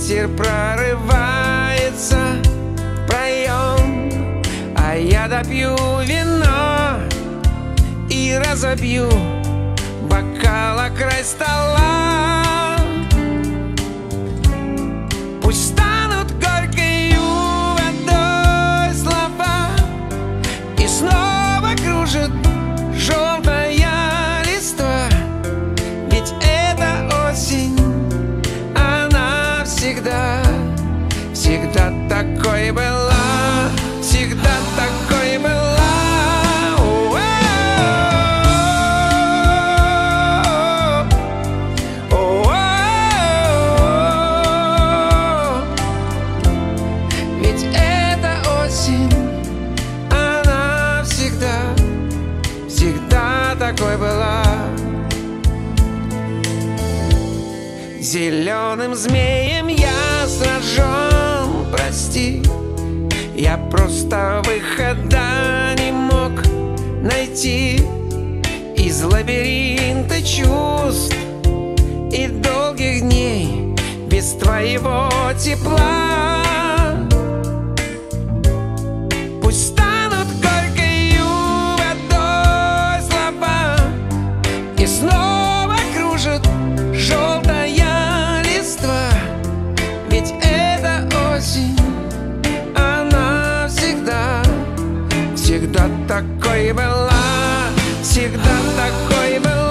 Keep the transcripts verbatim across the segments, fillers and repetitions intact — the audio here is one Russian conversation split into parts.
ветер прорывается в проем, а я допью вино и разобью бокал о край стола. Пусть станут горькою водой слова, и снова кружит желтая листва. Ведь эта осень, она всегда, всегда такой была, всегда такой была. Ведь эта осень, она всегда, всегда такой была. Зеленым змеем я сражен, прости, я просто выхода не мог найти из лабиринта чувств и долгих дней без твоего тепла. Пусть станут горькою водой слова, и снова кружит желтая листва. Ведь эта осень, она всегда, всегда такой была, всегда такой была.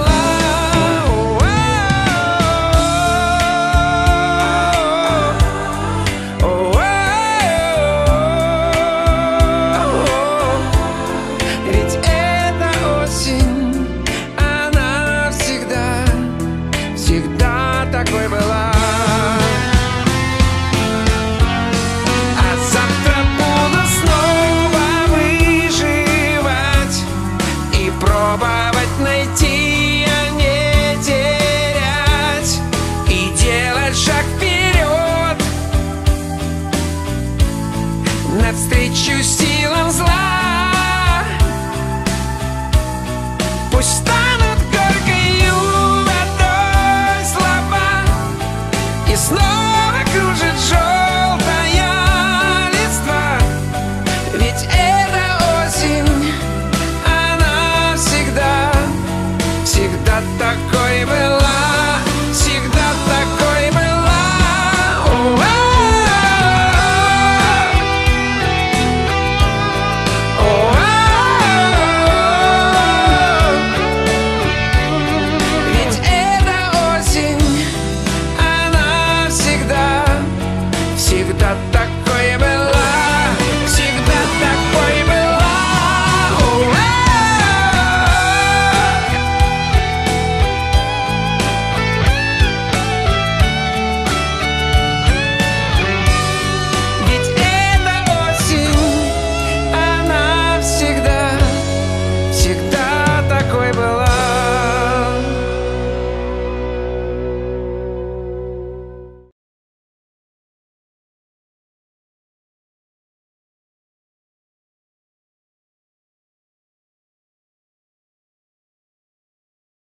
Ведь эта осень, она всегда, всегда такой была. А завтра буду снова выживать и пробовать найти, а не терять, и делать шаг вперед навстречу себе.